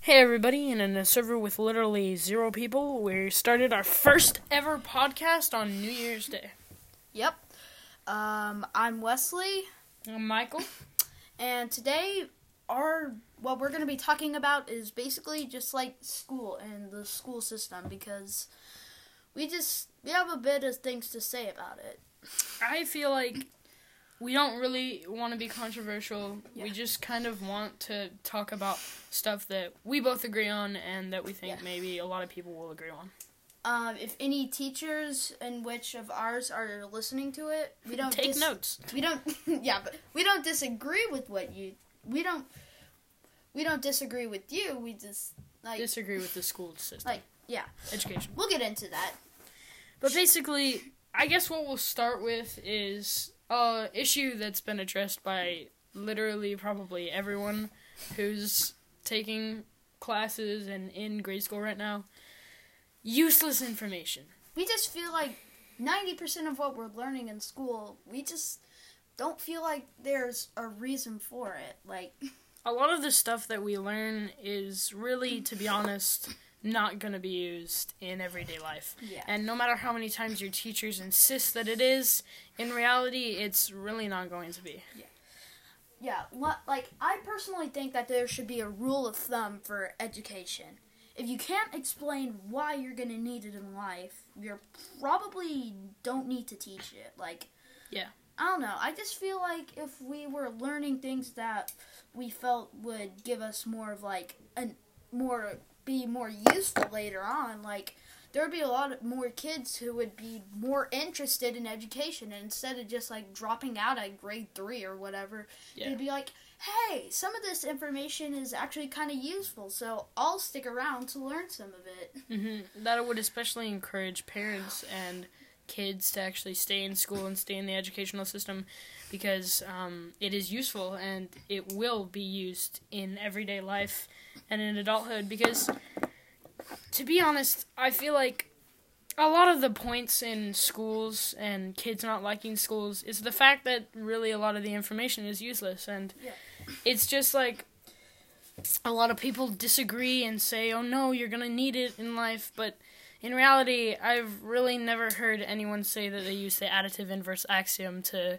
Hey everybody, and in a server with literally 0 people, we started our first ever podcast on New Year's Day. Yep. I'm Wesley. I'm Michael. And today, what we're going to be talking about is basically just like school and the school system, because we have a bit of things to say about it. I feel like we don't really want to be controversial. Yeah. We just kind of want to talk about stuff that we both agree on and that we think maybe a lot of people will agree on. If any teachers in which of ours are listening to it, we don't take notes. We don't, but we don't disagree with we don't disagree with you. We just disagree with the school system. Education. We'll get into that. But basically, I guess what we'll start with is issue that's been addressed by literally probably everyone who's taking classes and in grade school right now. Useless information. We just feel like 90% of what we're learning in school, we just don't feel like there's a reason for it. A lot of the stuff that we learn is really, to be honest, not going to be used in everyday life. Yeah. And no matter how many times your teachers insist that it is, in reality, it's really not going to be. Yeah, I personally think that there should be a rule of thumb for education. If you can't explain why you're going to need it in life, you probably don't need to teach it. I don't know. I just feel like if we were learning things that we felt would give us more of be more useful later on, there would be a lot more kids who would be more interested in education, and instead of just dropping out at grade 3 or whatever, they'd be like, hey, some of this information is actually kind of useful, so I'll stick around to learn some of it. Mm-hmm. That would especially encourage parents and kids to actually stay in school and stay in the educational system, because it is useful and it will be used in everyday life and in adulthood, because to be honest, I feel like a lot of the points in schools and kids not liking schools is the fact that really a lot of the information is useless, and it's just a lot of people disagree and say, oh no, you're gonna need it in life, but in reality, I've really never heard anyone say that they use the additive inverse axiom to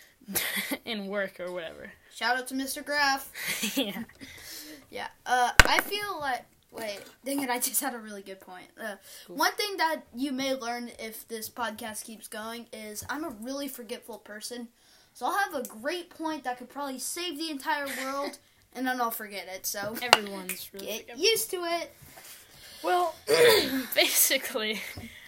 in work or whatever. Shout out to Mr. Graff. Yeah. Yeah. I feel like... Wait, dang it, I just had a really good point. Cool. One thing that you may learn if this podcast keeps going is I'm a really forgetful person. So I'll have a great point that could probably save the entire world, and then I'll forget it. So Everyone's really get forgetful. used to it. Well, basically,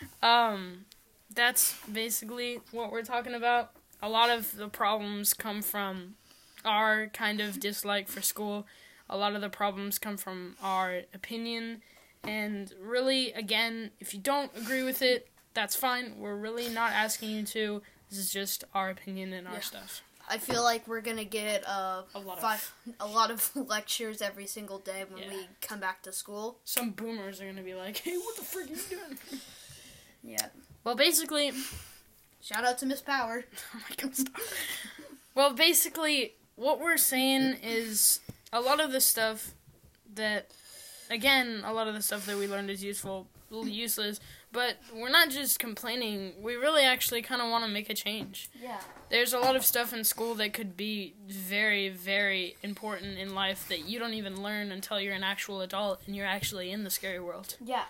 that's basically what we're talking about. A lot of the problems come from our kind of dislike for school. A lot of the problems come from our opinion. And really, again, if you don't agree with it, that's fine. We're really not asking you to. This is just our opinion and our stuff. I feel like we're gonna get a lot of lectures every single day when we come back to school. Some boomers are gonna be like, hey, what the frick are you doing? Yeah. Well, basically... Shout out to Miss Power. Oh my god, stop. Well, basically, what we're saying is a lot of the stuff that... Again, a lot of the stuff that we learned is useless, but we're not just complaining. We really actually kind of want to make a change. Yeah. There's a lot of stuff in school that could be very, very important in life that you don't even learn until you're an actual adult and you're actually in the scary world. Yeah,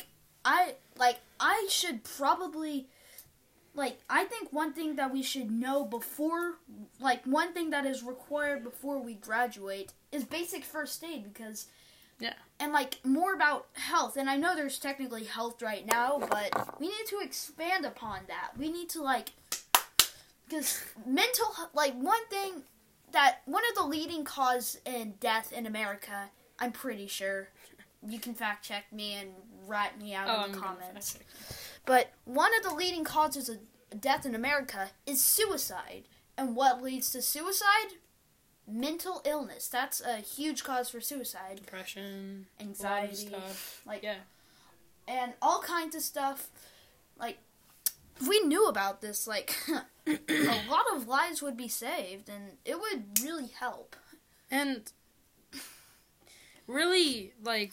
I should probably... I think one thing that we should know before... one thing that is required before we graduate is basic first aid, because... Yeah. And, more about health. And I know there's technically health right now, but we need to expand upon that. We need to, because mental... one of the leading cause in death in America, I'm pretty sure. You can fact check me and rat me out in the comments. But one of the leading causes of death in America is suicide. And what leads to suicide? Mental illness. That's a huge cause for suicide. Depression, anxiety, stuff. And all kinds of stuff. If we knew about this, a lot of lives would be saved, and it would really help. And really, like,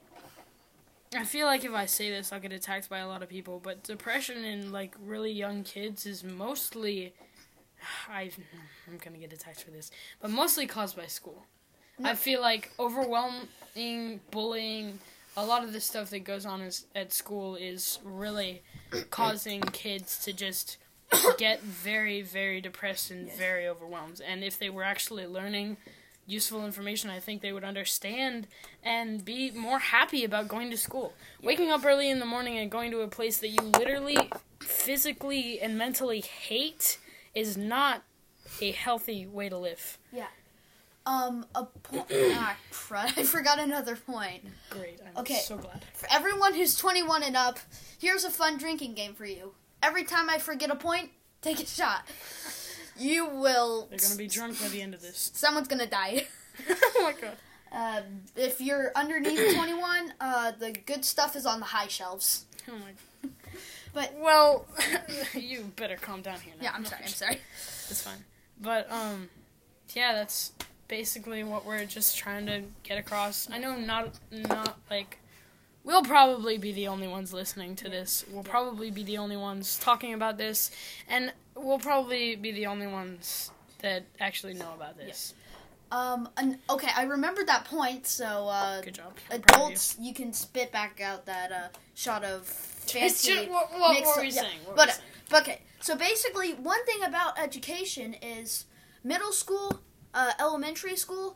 I feel like if I say this, I'll get attacked by a lot of people, but depression in, like, really young kids is mostly, I'm gonna get attacked for this, but mostly caused by school. No. I feel like overwhelming, bullying, a lot of the stuff that goes on at school is really causing kids to just get very, very depressed and very overwhelmed. And if they were actually learning useful information, I think they would understand and be more happy about going to school. Yeah. Waking up early in the morning and going to a place that you literally, physically, and mentally hate is not a healthy way to live. Yeah. I forgot another point. Great, I'm so glad. For everyone who's 21 and up, here's a fun drinking game for you. Every time I forget a point, take a shot. You will... They're gonna be drunk by the end of this. Someone's gonna die. Oh my god. If you're underneath 21, the good stuff is on the high shelves. Oh my god. But... Well, you better calm down here now. Yeah, I'm sorry. It's fine. But, yeah, that's basically what we're just trying to get across. I know not like, we'll probably be the only ones listening to this. We'll probably be the only ones talking about this, and we'll probably be the only ones that actually know about this. Okay, I remembered that point, so, good job. Adults, you can spit back out that, shot of fancy... What were you saying? Okay, so basically, one thing about education is middle school, elementary school,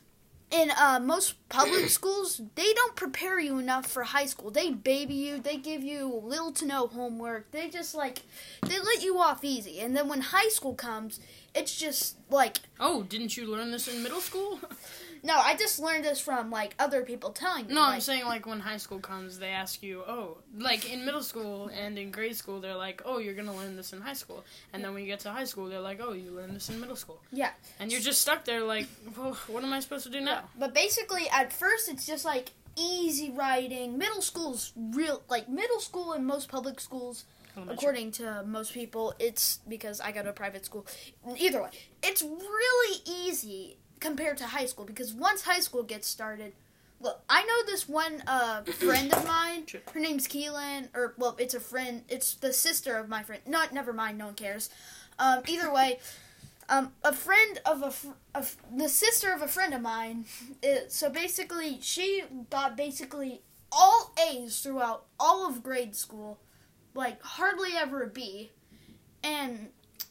in most public schools, they don't prepare you enough for high school. They baby you, they give you little to no homework, they just, like, they let you off easy. And then when high school comes, it's just, like... Oh, didn't you learn this in middle school? No, I just learned this from, like, other people telling me. No, like, I'm saying, like, when high school comes, they ask you, oh, like, in middle school and in grade school, they're like, oh, you're gonna learn this in high school. And then when you get to high school, they're like, oh, you learn this in middle school. Yeah. And you're just stuck there, like, well, what am I supposed to do now? But basically, at first, it's just, like, easy writing. Middle school's middle school and most public schools, according to most people, it's because I go to a private school. Either way, it's really easy compared to high school, because once high school gets started, look, I know this one friend of mine, her name's Keelan, it's a friend, it's the sister of my friend, never mind, no one cares. Either way, a friend of the sister of a friend of mine, so basically, she got basically all A's throughout all of grade school, like, hardly ever a B, and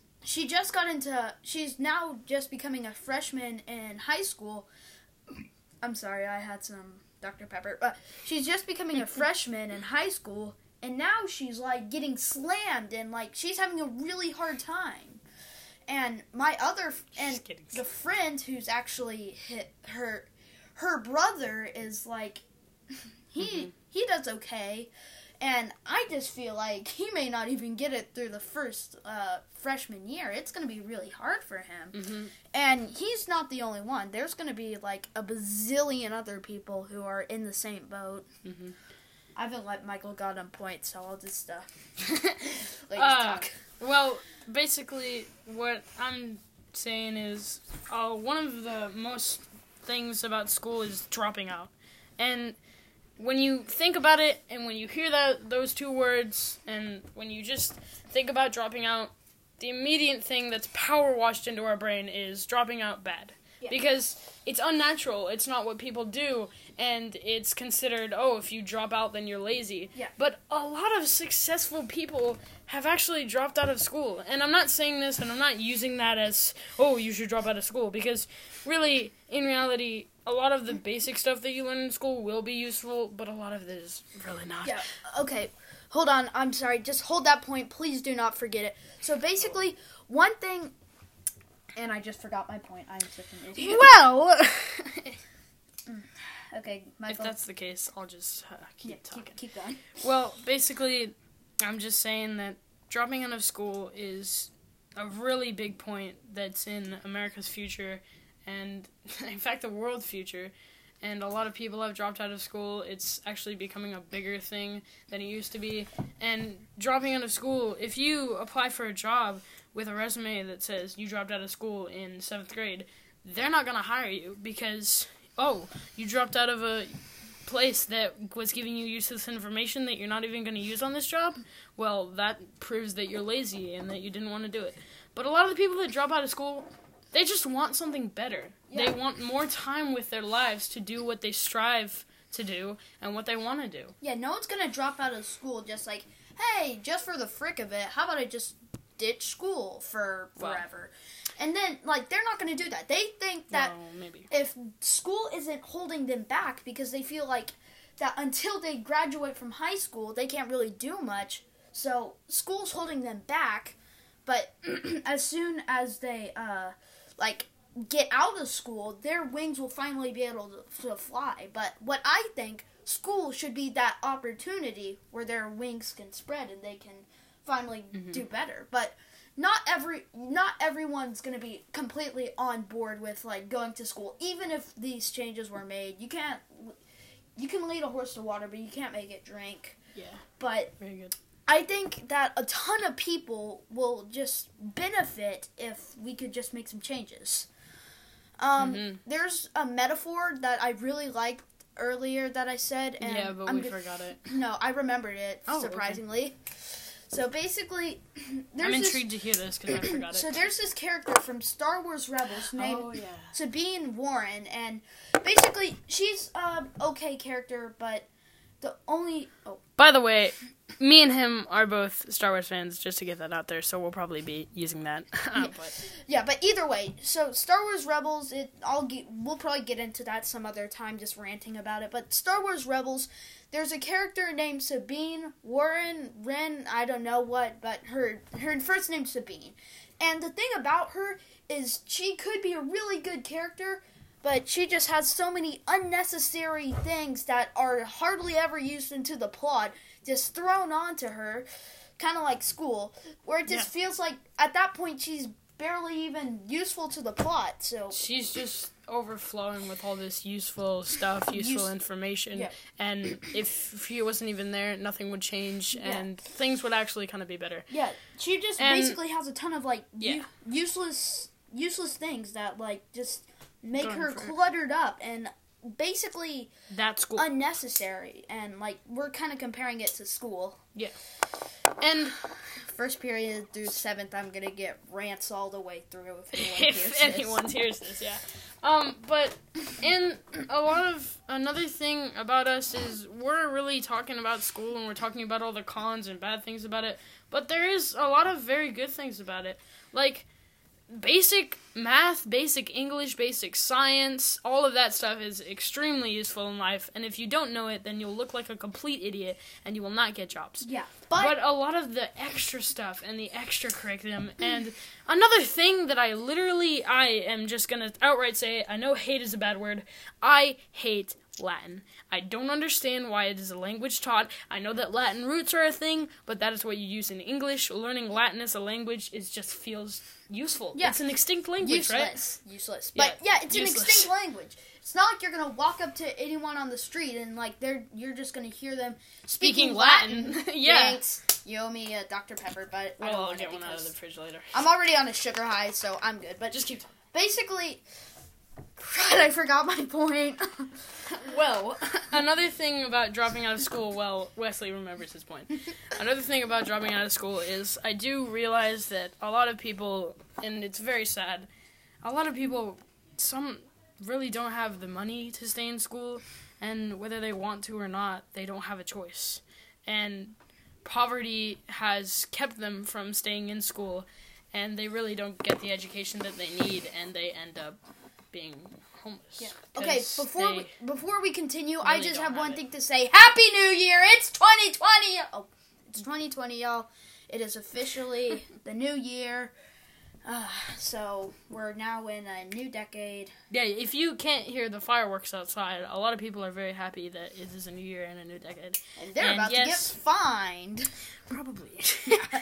she's now just becoming a freshman in high school. I'm sorry, I had some Dr. Pepper. But she's just becoming a freshman in high school, and now she's, like, getting slammed, and, like, she's having a really hard time. And the friend who's actually hit her brother is, like, he does okay. And I just feel like he may not even get it through the first freshman year. It's going to be really hard for him. Mm-hmm. And he's not the only one. There's going to be, like, a bazillion other people who are in the same boat. Mm-hmm. I haven't let Michael got on point, so I'll just let you talk. Well, basically, what I'm saying is one of the most things about school is dropping out. And when you think about it, and when you hear those two words, and when you just think about dropping out, the immediate thing that's power washed into our brain is dropping out bad. Yeah. Because it's unnatural, it's not what people do, and it's considered, if you drop out, then you're lazy. Yeah. But a lot of successful people have actually dropped out of school. And I'm not saying this, and I'm not using that as, you should drop out of school, because really, in reality, a lot of the basic stuff that you learn in school will be useful, but a lot of it is really not. Yeah, okay. Hold on, I'm sorry. Just hold that point. Please do not forget it. So basically, one thing... And I just forgot my point. I'm such an idiot. Well... Okay, Michael. If that's the case, I'll just keep talking. Keep going. Well, basically, I'm just saying that dropping out of school is a really big point that's in America's future, and in fact the world's future, and a lot of people have dropped out of school. It's actually becoming a bigger thing than it used to be. And dropping out of school, if you apply for a job with a resume that says you dropped out of school in 7th grade, they're not going to hire you because, oh, you dropped out of a place that was giving you useless information that you're not even going to use on this job, well, that proves that you're lazy and that you didn't want to do it. But a lot of the people that drop out of school, they just want something better. Yeah. They want more time with their lives to do what they strive to do and what they want to do. Yeah, no one's going to drop out of school just like, hey, just for the frick of it, how about I just ditch school for forever? And then, like, they're not going to do that. They think that if school isn't holding them back because they feel like that until they graduate from high school, they can't really do much. So school's holding them back. But as soon as they, get out of school, their wings will finally be able to fly. But what I think, school should be that opportunity where their wings can spread and they can finally do better. But not everyone's going to be completely on board with, like, going to school. Even if these changes were made, you can lead a horse to water, but you can't make it drink. Yeah. But very good. I think that a ton of people will just benefit if we could just make some changes. There's a metaphor that I really liked earlier that I said. And yeah, but we forgot it. No, I remembered it, surprisingly. Okay. So basically, I'm intrigued to hear this because I forgot it. So there's this character from Star Wars Rebels named Sabine Warren, and basically she's a okay character, but the only... By the way, me and him are both Star Wars fans, just to get that out there, so we'll probably be using that. But either way, so Star Wars Rebels, we'll probably get into that some other time, just ranting about it, but Star Wars Rebels, there's a character named Sabine Warren, I don't know what, but her first name's Sabine. And the thing about her is she could be a really good character, but she just has so many unnecessary things that are hardly ever used into the plot, just thrown onto her, kind of like school, where it just feels like at that point she's barely even useful to the plot. So she's just overflowing with all this useful stuff, useful information, and if she wasn't even there, nothing would change, and things would actually kind of be better. Yeah, she just basically has a ton of useless things that just make her cluttered up and basically that's cool. Unnecessary, and we're kind of comparing it to school. Yeah. And first period through 7th, I'm gonna get rants all the way through if anyone hears this, yeah. But another thing about us is we're really talking about school and we're talking about all the cons and bad things about it, but there is a lot of very good things about it. Like basic math, basic English, basic science, all of that stuff is extremely useful in life, and if you don't know it, then you'll look like a complete idiot, and you will not get jobs. Yeah. But a lot of the extra stuff, and the extra curriculum, and another thing that I am just gonna outright say, I know hate is a bad word, I hate Latin. I don't understand why it is a language taught. I know that Latin roots are a thing, but that is what you use in English. Learning Latin as a language just feels useful. Yeah. It's an extinct language, right? Useless. But it's an extinct language. It's not like you're going to walk up to anyone on the street and you're just going to hear them speaking Latin. Yeah. Thanks. You owe me a Dr. Pepper, but I don't I'll want get one out of the fridge later. I'm already on a sugar high, so I'm good. But just keep talking. Basically, God, I forgot my point. Well, another thing about dropping out of school, Wesley remembers his point. Another thing about dropping out of school is I do realize that a lot of people, and it's very sad, a lot of people, some really don't have the money to stay in school, and whether they want to or not, they don't have a choice. And poverty has kept them from staying in school, and they really don't get the education that they need, and they end up being homeless. Yeah. Okay, before we continue, really I just have one thing to say. Happy New Year! It's 2020! Oh, it's 2020, y'all. It is officially the new year. So, we're now in a new decade. Yeah, if you can't hear the fireworks outside, a lot of people are very happy that it is a new year and a new decade. And they're about to get fined. Probably. Yeah.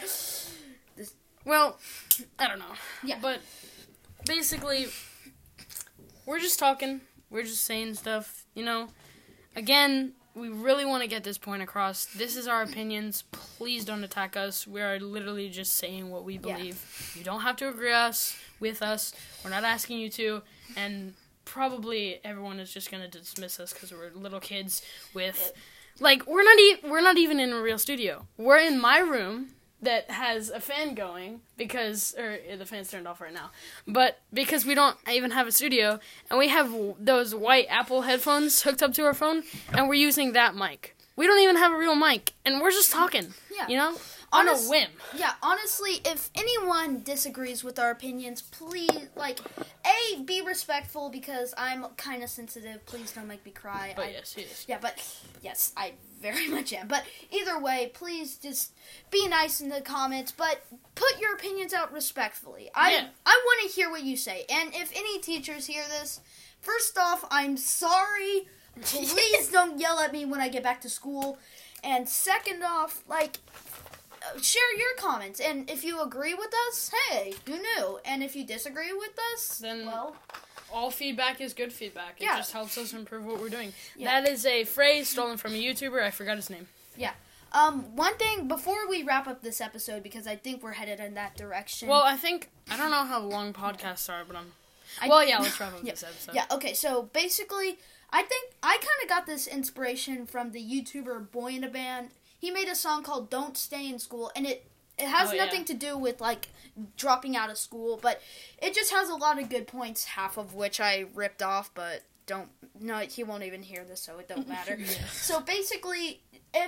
Well, I don't know. Yeah. But, basically, we're just talking. We're just saying stuff, Again, we really want to get this point across. This is our opinions. Please don't attack us. We are literally just saying what we believe. You don't have to agree with us. We're not asking you to. And probably everyone is just gonna dismiss us because we're little kids with, like, we're not even in a real studio. We're in my room that has a fan going the fan's turned off right now, but because we don't even have a studio, and we have those white Apple headphones hooked up to our phone, and we're using that mic. We don't even have a real mic, and we're just talking, on a whim. Yeah, honestly, if anyone disagrees with our opinions, please, be respectful, because I'm kind of sensitive. Please don't make me cry. But yes. Yeah, but yes, I very much am. But either way, please just be nice in the comments, but put your opinions out respectfully. I want to hear what you say. And if any teachers hear this, first off, I'm sorry. Please don't yell at me when I get back to school. And second off, share your comments. And if you agree with us, hey, who knew? And if you disagree with us, then, well, all feedback is good feedback. It just helps us improve what we're doing. Yeah. That is a phrase stolen from a YouTuber. I forgot his name. Yeah. One thing before we wrap up this episode, because I think we're headed in that direction. Well, I don't know how long podcasts are, but let's wrap up this episode. Yeah, okay, so basically, I think I kind of got this inspiration from the YouTuber Boy in a Band. He made a song called Don't Stay in School, and it has nothing to do with, dropping out of school, but it just has a lot of good points, half of which I ripped off, but he won't even hear this, so it don't matter. So basically,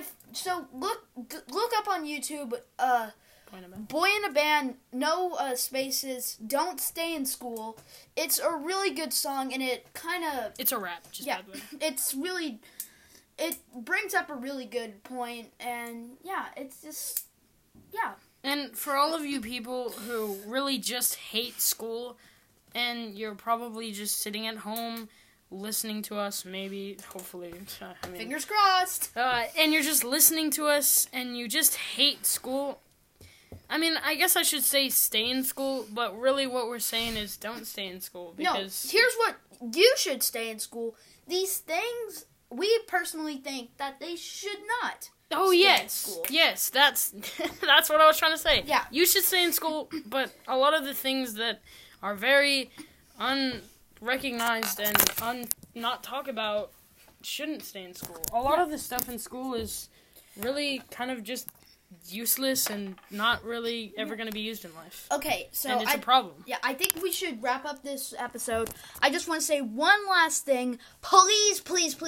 look up on YouTube, Boy in a Band, no spaces, Don't Stay in School. It's a really good song, and it kind of... It's a rap, by the way. It's really... It brings up a really good point, and it's just... Yeah. And for all of you people who really just hate school, and you're probably just sitting at home listening to us, maybe, hopefully, fingers crossed. And you're just listening to us, and you just hate school. I guess I should say stay in school, but really what we're saying is don't stay in school. Because here's what you should stay in school. These things, we personally think that they should not. Oh, yes. Yes, that's what I was trying to say. Yeah. You should stay in school, but a lot of the things that are very unrecognized and not talked about shouldn't stay in school. A lot of the stuff in school is really kind of just useless and not really ever going to be used in life. Okay, so and it's a problem. Yeah, I think we should wrap up this episode. I just want to say one last thing. Please,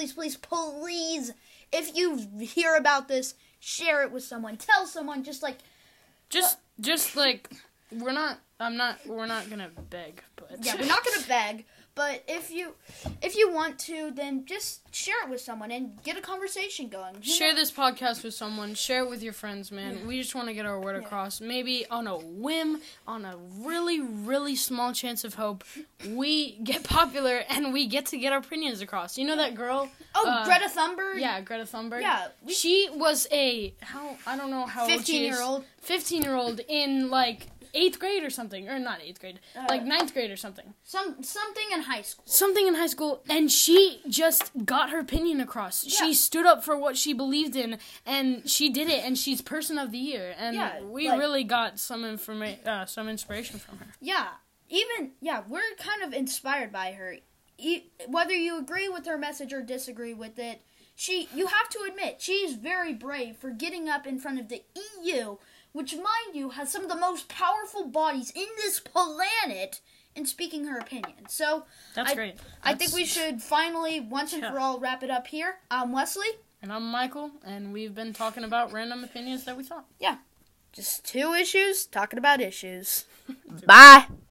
if you hear about this, share it with someone. Tell someone, we're not gonna beg, but yeah, we're not gonna beg. But if you want to, then just share it with someone and get a conversation going. Share this podcast with someone. Share it with your friends, man. Yeah. We just want to get our word across. Maybe on a whim, on a really, really small chance of hope, we get popular and we get to get our opinions across. You know that girl? Oh, Greta Thunberg? Yeah, Greta Thunberg. Yeah. She was I don't know how old she is. 15-year-old in, 8th grade or something, or not 8th grade, 9th grade or something. Something in high school. Something in high school, and she just got her opinion across. Yeah. She stood up for what she believed in, and she did it, and she's Person of the Year, and we really got some inspiration from her. Yeah, we're kind of inspired by her. Whether you agree with her message or disagree with it, you have to admit, she's very brave for getting up in front of the EU, which, mind you, has some of the most powerful bodies in this planet, and speaking her opinion. So that's great. I think we should finally, once and for all, wrap it up here. I'm Wesley. And I'm Michael, and we've been talking about random opinions that we thought. Yeah. Just two issues, talking about issues. Bye.